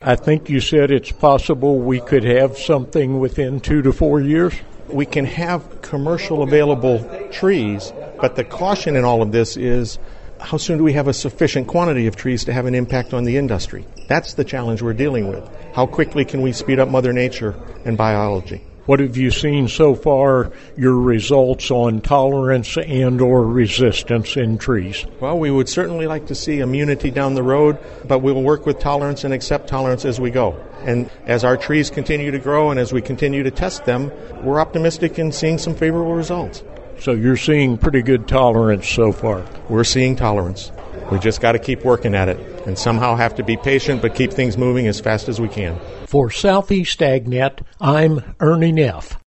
I think you said it's possible we could have something within 2 to 4 years? We can have commercial available trees, but the caution in all of this is how soon do we have a sufficient quantity of trees to have an impact on the industry? That's the challenge we're dealing with. How quickly can we speed up Mother Nature and biology? What have you seen so far, your results on tolerance and or resistance in trees? Well, we would certainly like to see immunity down the road, but we'll work with tolerance and accept tolerance as we go. And as our trees continue to grow and as we continue to test them, we're optimistic in seeing some favorable results. So you're seeing pretty good tolerance so far? We're seeing tolerance. We just got to keep working at it and somehow have to be patient but keep things moving as fast as we can. For Southeast AgNet, I'm Ernie Neff.